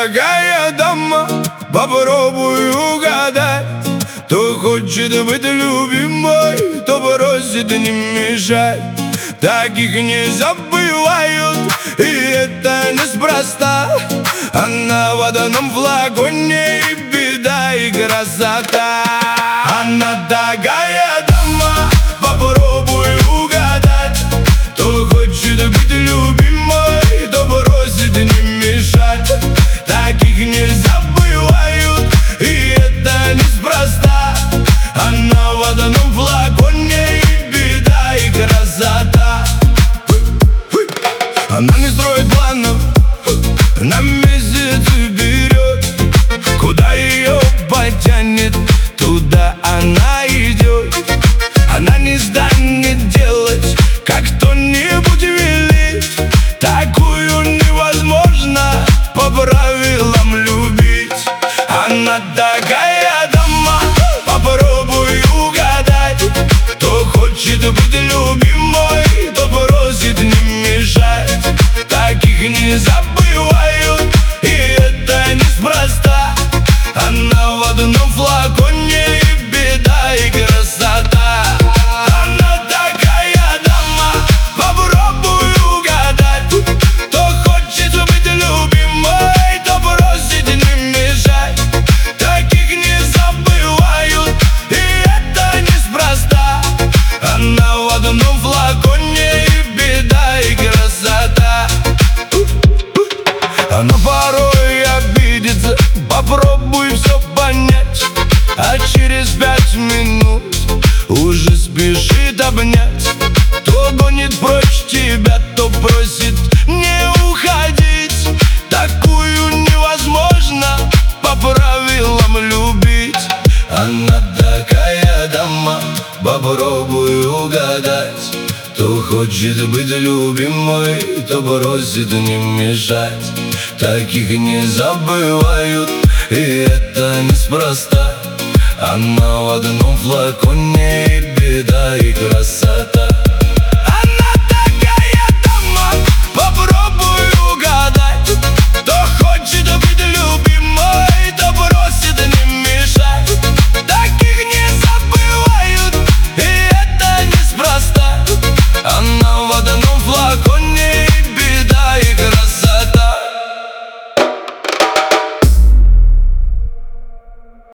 такая дама, попробуй угадать. То хочет быть любимой, то просит не мешать. Таких не забывают, и это неспроста. Она в одном флаконе, и беда, и красота. Она такая дама, попробуй угадать. То хочет быть любимой, то просит не мешать. Таких не забывают, и это неспроста. Она в одном флаконе, и беда, и красота. Она не строит планов на месяц вперед. Куда ее потянет, туда она идет. Она не станет делать, как кто-нибудь велит. Такую невозможно по правилам любить. Она такая дама, попробуй угадать. То хочет быть любимой, то просит не мешать. Таких не забывают, и это неспроста. Она в одном флаконе, и беда, и красота. Она такая дама, попробуй угадать. То хочет быть любимой, то просит не мешать. Таких не забывают, и это неспроста. Она в одном флаконе, и беда, и красота. Она порой обидится, попробуй все понять. А через 5 минут уже спешит обнять. То гонит прочь тебя, то просит не уходить. Такую невозможно по правилам любить. Она такая дама, попробуй угадать. То хочет быть любимой, то просит не мешать. Таких не забывают, и это неспроста. Она в одном флаконе, и беда, и красота.